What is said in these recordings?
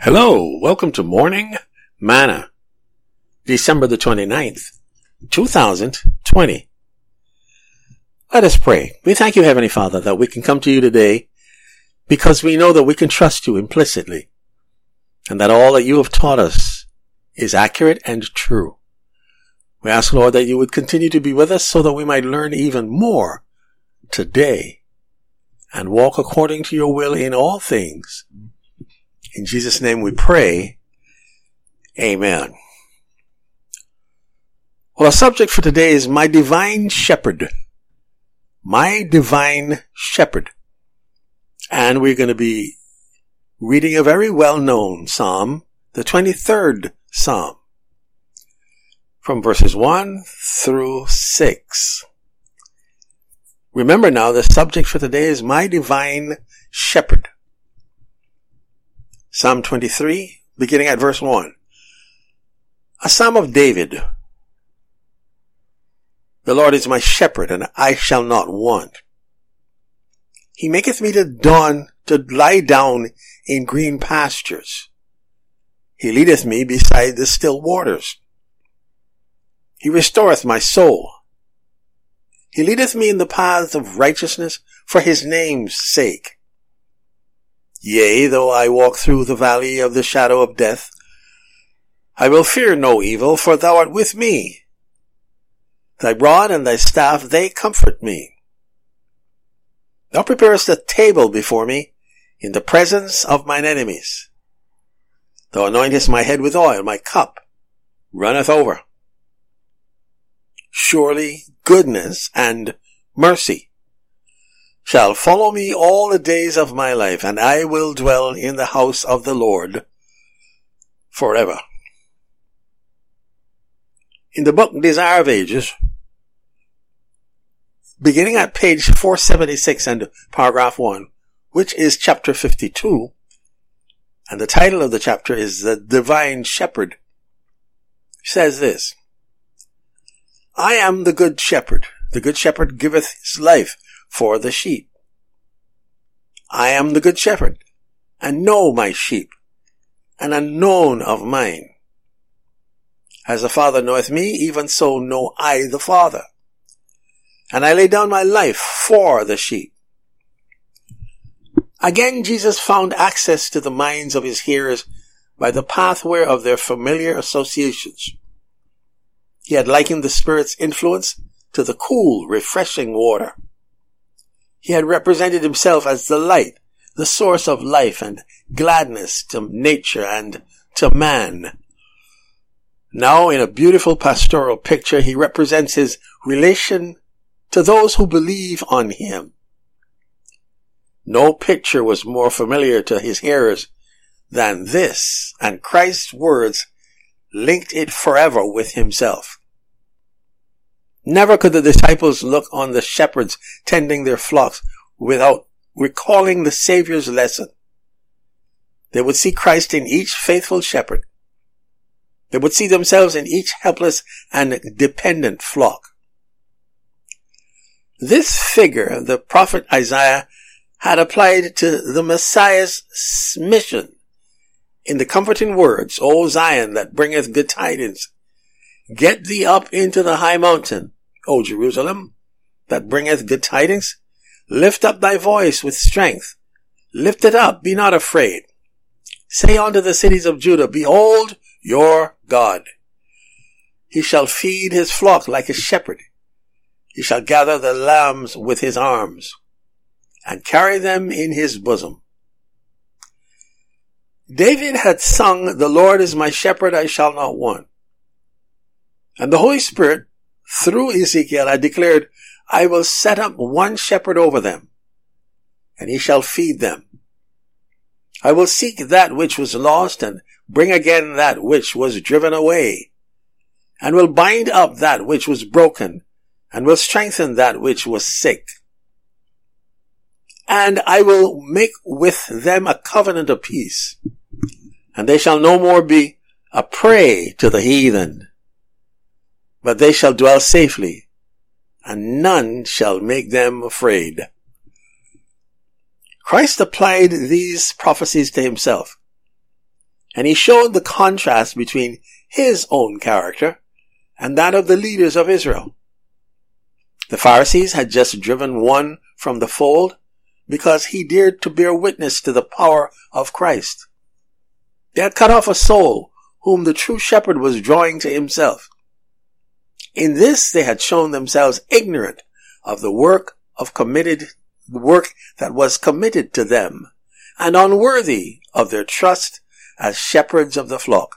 Hello, welcome to Morning Manna, December the 29th, 2020. Let us pray. We thank you, Heavenly Father, that we can come to you today because we know that we can trust you implicitly and that all that you have taught us is accurate and true. We ask, Lord, that you would continue to be with us so that we might learn even more today and walk according to your will in all things. In Jesus' name we pray. Amen. Well, our subject for today is My Divine Shepherd. My Divine Shepherd. And we're going to be reading a very well-known psalm, the 23rd Psalm, from verses 1 through 6. Remember now, the subject for today is My Divine Shepherd. Psalm 23, beginning at verse 1. A psalm of David. The Lord is my shepherd, and I shall not want. He maketh me to lie down in green pastures. He leadeth me beside the still waters. He restoreth my soul. He leadeth me in the paths of righteousness for his name's sake. Yea, though I walk through the valley of the shadow of death, I will fear no evil, for thou art with me. Thy rod and thy staff, they comfort me. Thou preparest a table before me in the presence of mine enemies. Thou anointest my head with oil, my cup runneth over. Surely goodness and mercy shall follow me all the days of my life, and I will dwell in the house of the Lord forever. In the book Desire of Ages, beginning at page 476 and paragraph 1, which is chapter 52, and the title of the chapter is The Divine Shepherd, says this: I am the good shepherd. The good shepherd giveth his life for the sheep. I am the good shepherd, and know my sheep, and am known of mine. As the Father knoweth me, even so know I the Father. And I lay down my life for the sheep. Again, Jesus found access to the minds of his hearers by the pathway of their familiar associations. He had likened the Spirit's influence to the cool, refreshing water. He had represented himself as the light, the source of life and gladness to nature and to man. Now, in a beautiful pastoral picture, he represents his relation to those who believe on him. No picture was more familiar to his hearers than this, and Christ's words linked it forever with himself. Never could the disciples look on the shepherds tending their flocks without recalling the Savior's lesson. They would see Christ in each faithful shepherd. They would see themselves in each helpless and dependent flock. This figure the prophet Isaiah had applied to the Messiah's mission in the comforting words, O Zion that bringeth good tidings, get thee up into the high mountain, O Jerusalem, that bringeth good tidings. Lift up thy voice with strength. Lift it up, be not afraid. Say unto the cities of Judah, behold your God. He shall feed his flock like a shepherd. He shall gather the lambs with his arms, and carry them in his bosom. David had sung, the Lord is my shepherd, I shall not want. And the Holy Spirit, through Ezekiel, had declared, I will set up one shepherd over them, and he shall feed them. I will seek that which was lost, and bring again that which was driven away, and will bind up that which was broken, and will strengthen that which was sick. And I will make with them a covenant of peace, and they shall no more be a prey to the heathen, but they shall dwell safely, and none shall make them afraid. Christ applied these prophecies to himself. And he showed the contrast between his own character and that of the leaders of Israel. The Pharisees had just driven one from the fold because he dared to bear witness to the power of Christ. They had cut off a soul whom the true shepherd was drawing to himself. In this they had shown themselves ignorant of the work that was committed to them, and unworthy of their trust as shepherds of the flock.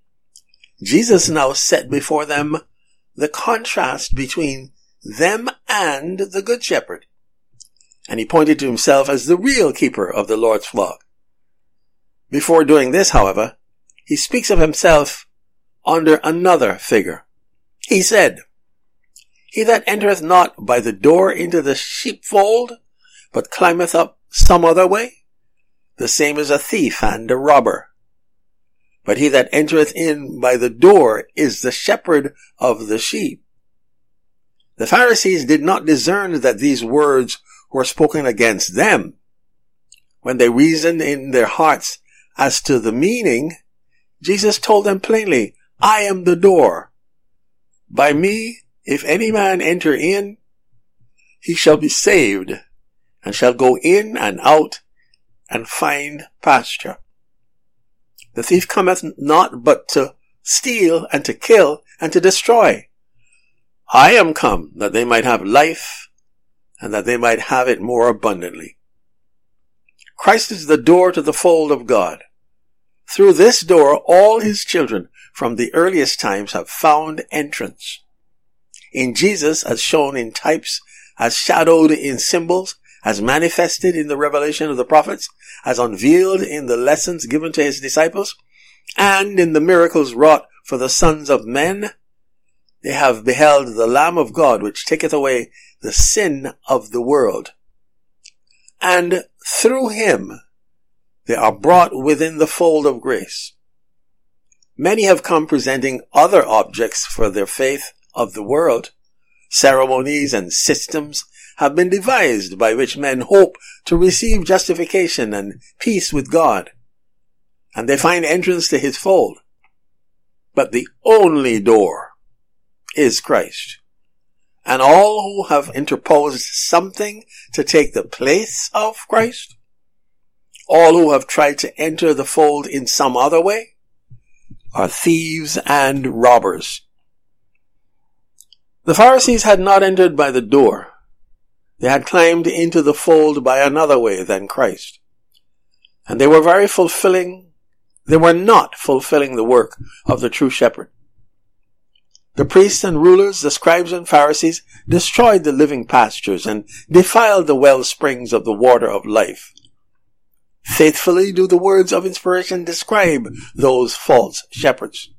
Jesus now set before them the contrast between them and the good shepherd, and he pointed to himself as the real keeper of the Lord's flock. Before doing this, however, he speaks of himself under another figure. He said, "He that entereth not by the door into the sheepfold, but climbeth up some other way, the same is a thief and a robber. But he that entereth in by the door is the shepherd of the sheep." The Pharisees did not discern that these words were spoken against them. When they reasoned in their hearts as to the meaning, Jesus told them plainly, "I am the door. By me, if any man enter in, he shall be saved, and shall go in and out, and find pasture. The thief cometh not but to steal, and to kill, and to destroy. I am come that they might have life, and that they might have it more abundantly." Christ is the door to the fold of God. Through this door, all his children from the earliest times have found entrance. In Jesus, as shown in types, as shadowed in symbols, as manifested in the revelation of the prophets, as unveiled in the lessons given to his disciples, and in the miracles wrought for the sons of men, they have beheld the Lamb of God, which taketh away the sin of the world. And through him, they are brought within the fold of grace. Many have come presenting other objects for their faith of the world. Ceremonies and systems have been devised by which men hope to receive justification and peace with God, and they find entrance to his fold. But the only door is Christ, and all who have interposed something to take the place of Christ, all who have tried to enter the fold in some other way, are thieves and robbers. The Pharisees had not entered by the door. They had climbed into the fold by another way than Christ. And they were not fulfilling the work of the true shepherd. The priests and rulers, the scribes and Pharisees, destroyed the living pastures and defiled the well springs of the water of life. Faithfully do the words of inspiration describe those false shepherds.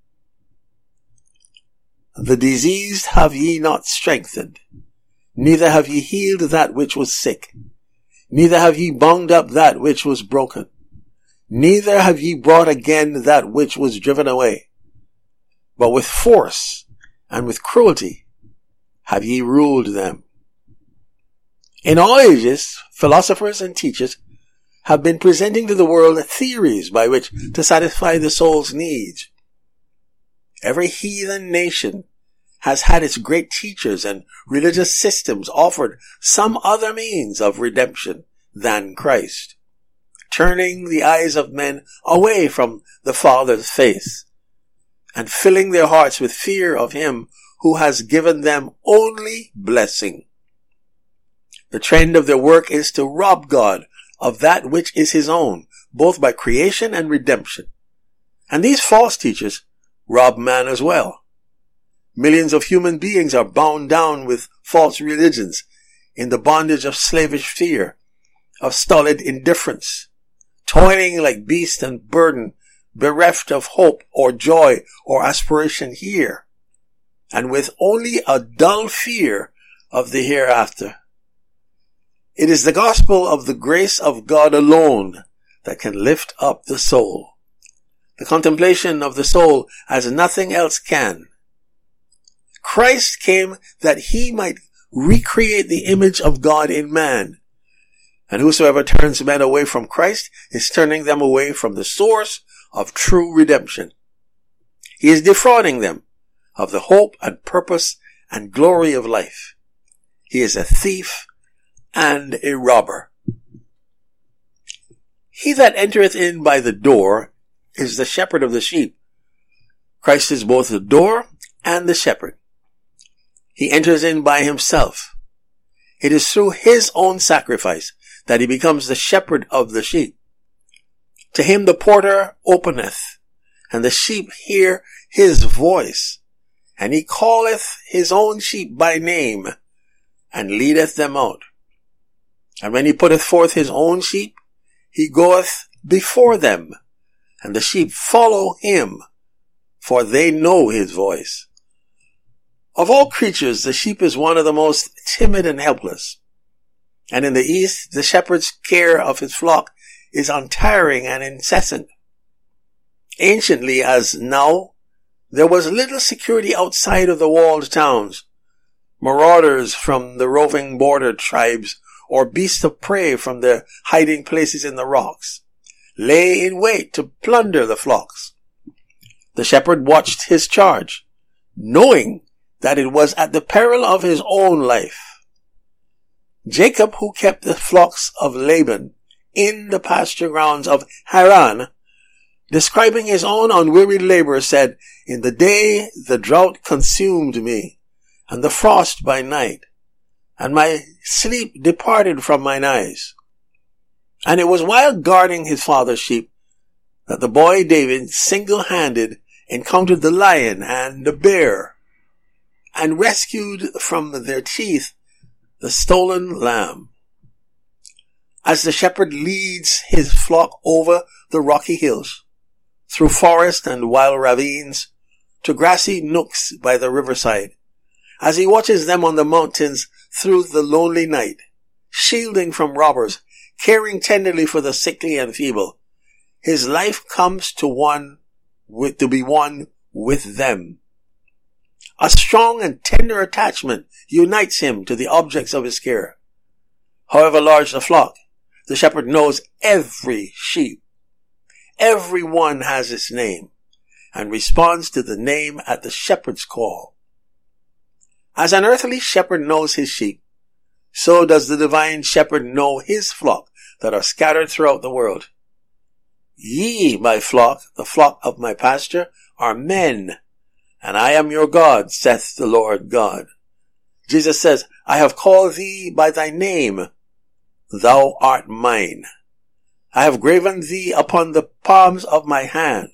"The diseased have ye not strengthened, neither have ye healed that which was sick, neither have ye bound up that which was broken, neither have ye brought again that which was driven away, but with force and with cruelty have ye ruled them." In all ages, philosophers and teachers have been presenting to the world theories by which to satisfy the soul's needs. Every heathen nation has had its great teachers, and religious systems offered some other means of redemption than Christ, turning the eyes of men away from the Father's face and filling their hearts with fear of him who has given them only blessing. The trend of their work is to rob God of that which is his own, both by creation and redemption. And these false teachers rob man as well. Millions of human beings are bound down with false religions in the bondage of slavish fear, of stolid indifference, toiling like beasts and burden, bereft of hope or joy or aspiration here, and with only a dull fear of the hereafter. It is the gospel of the grace of God alone that can lift up the soul. The contemplation of the soul as nothing else can. Christ came that he might recreate the image of God in man. And whosoever turns men away from Christ is turning them away from the source of true redemption. He is defrauding them of the hope and purpose and glory of life. He is a thief and a robber. He that entereth in by the door is the shepherd of the sheep. Christ is both the door and the shepherd. He enters in by himself. It is through his own sacrifice that he becomes the shepherd of the sheep. To him the porter openeth, and the sheep hear his voice, and he calleth his own sheep by name, and leadeth them out. And when he putteth forth his own sheep, he goeth before them, and the sheep follow him, for they know his voice. Of all creatures, the sheep is one of the most timid and helpless. And in the East, the shepherd's care of his flock is untiring and incessant. Anciently as now, there was little security outside of the walled towns. Marauders from the roving border tribes or beasts of prey from their hiding places in the rocks lay in wait to plunder the flocks. The shepherd watched his charge, knowing that it was at the peril of his own life. Jacob, who kept the flocks of Laban in the pasture grounds of Haran, describing his own unwearied labor, said, "In the day the drought consumed me, and the frost by night, and my sleep departed from mine eyes." And it was while guarding his father's sheep that the boy David single-handed encountered the lion and the bear, and rescued from their teeth the stolen lamb. As the shepherd leads his flock over the rocky hills, through forest and wild ravines, to grassy nooks by the riverside, as he watches them on the mountains through the lonely night, shielding from robbers, caring tenderly for the sickly and feeble, his life comes to be one with them. A strong and tender attachment unites him to the objects of his care. However large the flock, the shepherd knows every sheep. Every one has its name, and responds to the name at the shepherd's call. As an earthly shepherd knows his sheep, so does the divine shepherd know his flock that are scattered throughout the world. "Ye, my flock, the flock of my pasture, are men, and I am your God, saith the Lord God." Jesus says, "I have called thee by thy name. Thou art mine. I have graven thee upon the palms of my hand."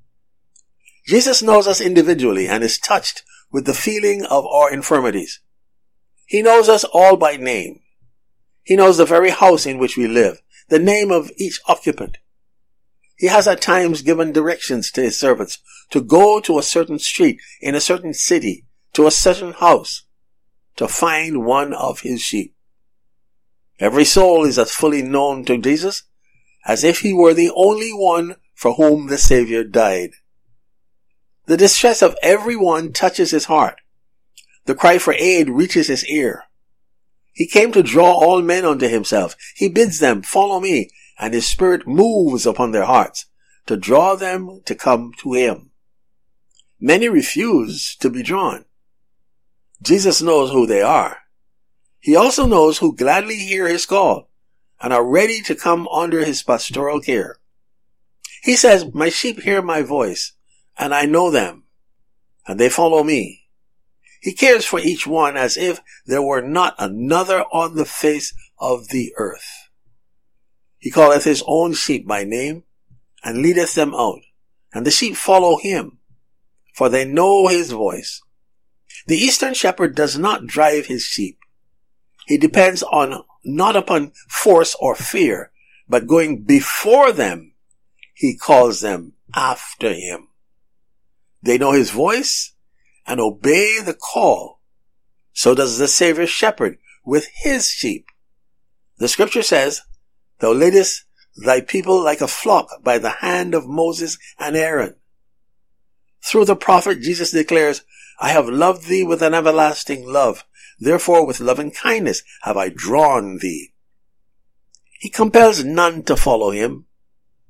Jesus knows us individually and is touched with the feeling of our infirmities. He knows us all by name. He knows the very house in which we live, the name of each occupant. He has at times given directions to his servants to go to a certain street in a certain city, to a certain house, to find one of his sheep. Every soul is as fully known to Jesus as if he were the only one for whom the Savior died. The distress of everyone touches his heart. The cry for aid reaches his ear. He came to draw all men unto himself. He bids them, "Follow me," and his Spirit moves upon their hearts to draw them to come to him. Many refuse to be drawn. Jesus knows who they are. He also knows who gladly hear his call and are ready to come under his pastoral care. He says, "My sheep hear my voice, and I know them, and they follow me." He cares for each one as if there were not another on the face of the earth. He calleth his own sheep by name, and leadeth them out, and the sheep follow him, for they know his voice. The Eastern shepherd does not drive his sheep. He depends not upon force or fear, but going before them, he calls them after him. They know his voice and obey the call. So does the Savior shepherd with his sheep. The scripture says, "Thou leadest thy people like a flock by the hand of Moses and Aaron." Through the prophet, Jesus declares, "I have loved thee with an everlasting love. Therefore with loving kindness have I drawn thee." He compels none to follow him.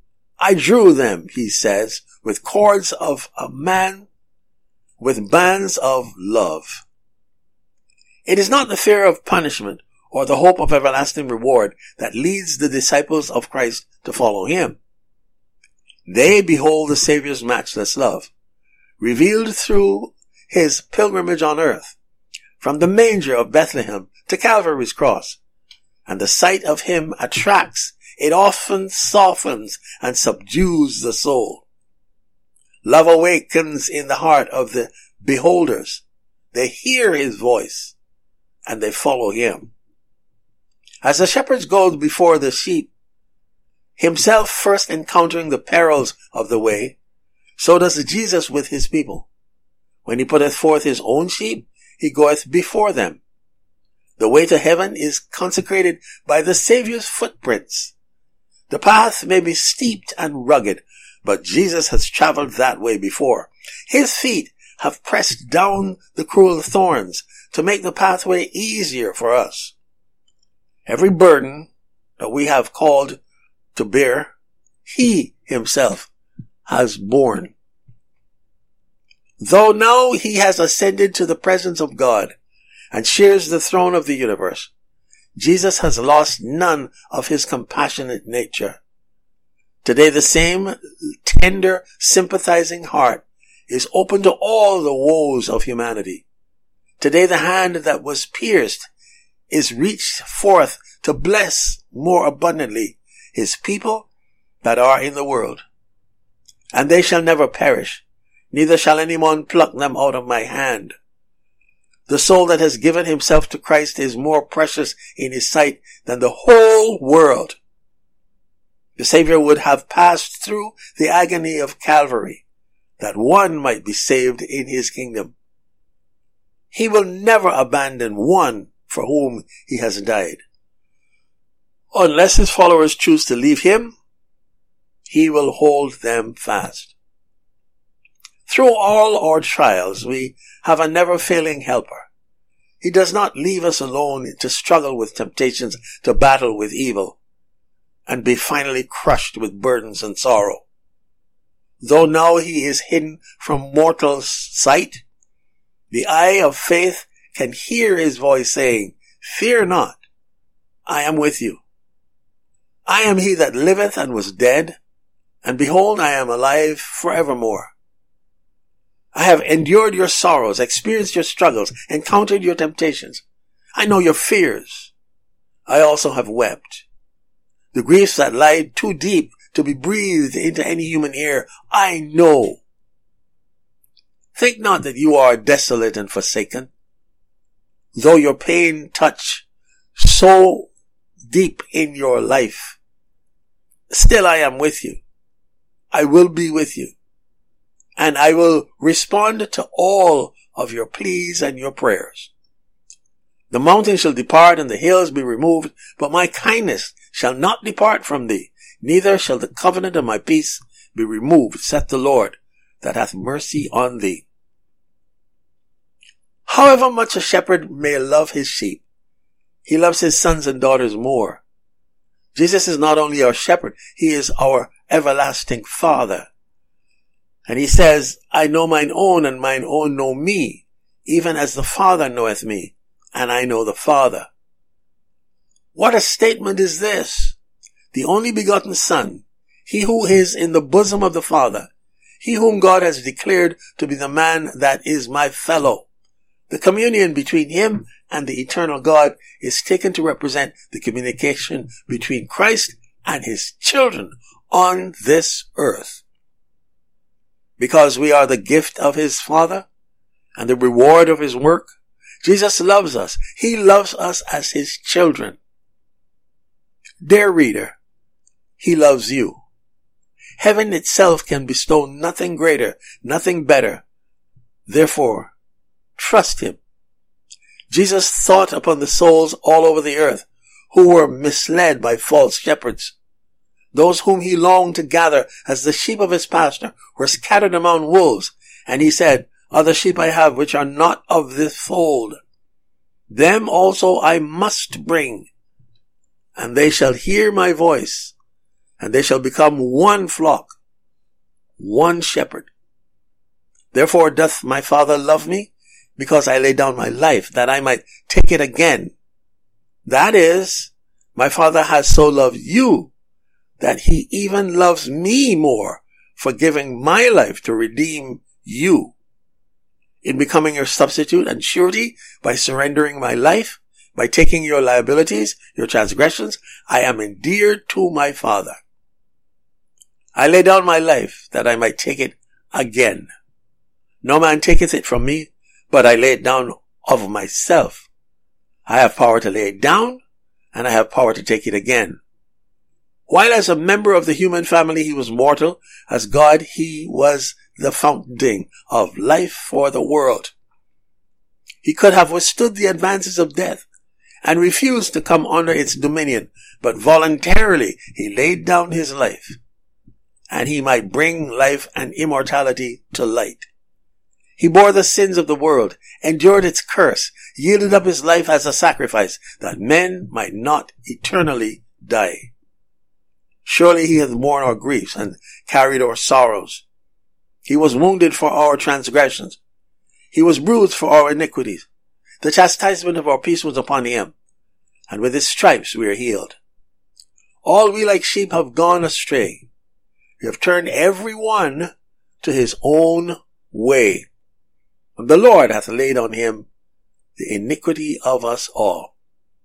I drew them, he says, with cords of a man, with bands of love. It is not the fear of punishment or the hope of everlasting reward that leads the disciples of Christ to follow him. They behold the Savior's matchless love, revealed through his pilgrimage on earth, from the manger of Bethlehem to Calvary's cross, and the sight of him attracts, it often softens and subdues the soul. Love awakens in the heart of the beholders. They hear his voice, and they follow him. As the shepherd goes before the sheep, himself first encountering the perils of the way, so does Jesus with his people. When he putteth forth his own sheep, he goeth before them. The way to heaven is consecrated by the Savior's footprints. The path may be steeped and rugged, but Jesus has traveled that way before. His feet have pressed down the cruel thorns to make the pathway easier for us. Every burden that we have called to bear, he himself has borne. Though now he has ascended to the presence of God and shares the throne of the universe, Jesus has lost none of his compassionate nature. Today the same tender, sympathizing heart is open to all the woes of humanity. Today the hand that was pierced is reached forth to bless more abundantly his people that are in the world. And they shall never perish, neither shall any one pluck them out of my hand. The soul that has given himself to Christ is more precious in his sight than the whole world. The Savior would have passed through the agony of Calvary, that one might be saved in his kingdom. He will never abandon one for whom he has died. Unless his followers choose to leave him, he will hold them fast. Through all our trials, we have a never-failing helper. He does not leave us alone to struggle with temptations, to battle with evil, and be finally crushed with burdens and sorrow. Though now he is hidden from mortal sight, the eye of faith can hear his voice saying, "Fear not, I am with you. I am he that liveth and was dead, and behold, I am alive forevermore. I have endured your sorrows, experienced your struggles, encountered your temptations. I know your fears. I also have wept. The griefs that lie too deep to be breathed into any human ear, I know. Think not that you are desolate and forsaken. Though your pain touch so deep in your life, still I am with you. I will be with you. And I will respond to all of your pleas and your prayers. The mountains shall depart and the hills be removed, but my kindness shall not depart from thee, neither shall the covenant of my peace be removed, saith the Lord, that hath mercy on thee. However much a shepherd may love his sheep, he loves his sons and daughters more. Jesus is not only our shepherd, he is our everlasting Father. And he says, I know mine own, and mine own know me, even as the Father knoweth me, and I know the Father. What a statement is this! The only begotten Son, he who is in the bosom of the Father, he whom God has declared to be the man that is my fellow. The communion between him and the eternal God is taken to represent the communication between Christ and his children on this earth. Because we are the gift of his Father and the reward of his work, Jesus loves us. He loves us as his children. Dear reader, he loves you. Heaven itself can bestow nothing greater, nothing better. Therefore, trust him. Jesus thought upon the souls all over the earth who were misled by false shepherds. Those whom he longed to gather as the sheep of his pasture were scattered among wolves. And he said, other sheep I have which are not of this fold. Them also I must bring, and they shall hear my voice, and they shall become one flock, one shepherd. Therefore doth my Father love me, because I lay down my life, that I might take it again. That is, my Father has so loved you, that he even loves me more, for giving my life to redeem you. In becoming your substitute and surety, by surrendering my life, by taking your liabilities, your transgressions, I am endeared to my Father. I lay down my life, that I might take it again. No man taketh it from me, but I lay it down of myself. I have power to lay it down, and I have power to take it again. While as a member of the human family he was mortal, as God he was the fountain of life for the world. He could have withstood the advances of death and refused to come under its dominion, but voluntarily he laid down his life, and he might bring life and immortality to light. He bore the sins of the world, endured its curse, yielded up his life as a sacrifice, that men might not eternally die. Surely he hath borne our griefs and carried our sorrows. He was wounded for our transgressions. He was bruised for our iniquities. The chastisement of our peace was upon him, and with his stripes we are healed. All we like sheep have gone astray. We have turned every one to his own way. And the Lord hath laid on him the iniquity of us all.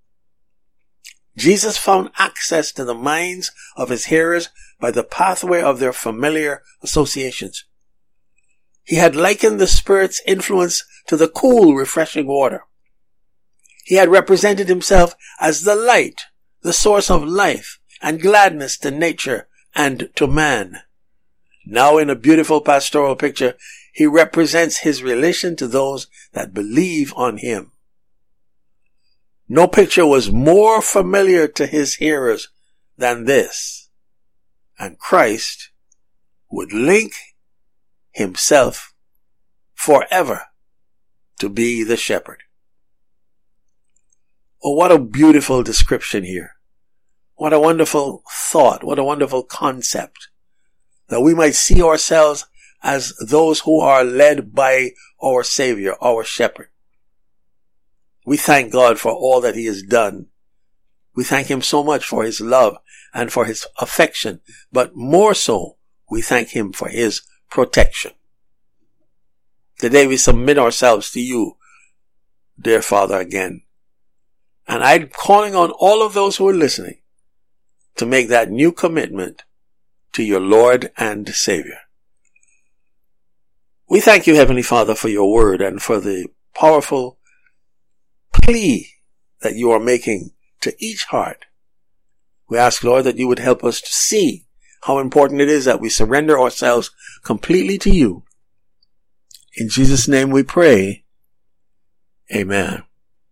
Jesus found access to the minds of his hearers by the pathway of their familiar associations. He had likened the Spirit's influence to the cool, refreshing water. He had represented himself as the light, the source of life and gladness to nature and to man. Now in a beautiful pastoral picture, he represents his relation to those that believe on him. No picture was more familiar to his hearers than this, and Christ would link himself forever to be the shepherd. Oh, what a beautiful description here. What a wonderful thought. What a wonderful concept. That we might see ourselves as those who are led by our Savior, our shepherd. We thank God for all that he has done. We thank him so much for his love and for his affection, but more so, we thank him for his protection. Today we submit ourselves to you, dear Father, again. And I'm calling on all of those who are listening to make that new commitment to your Lord and Savior. We thank you, Heavenly Father, for your word and for the powerful plea that you are making to each heart. We ask, Lord, that you would help us to see how important it is that we surrender ourselves completely to you. In Jesus' name we pray. Amen.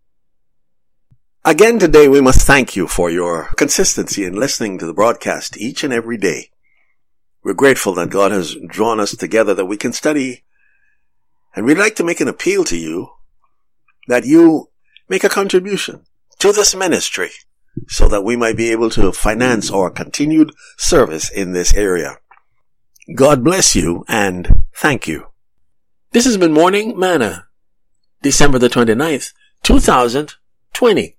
Again today we must thank you for your consistency in listening to the broadcast each and every day. We're grateful that God has drawn us together that we can study, and we'd like to make an appeal to you that you make a contribution to this ministry so that we might be able to finance our continued service in this area. God bless you and thank you. This has been Morning Manna, December the 29th, 2020.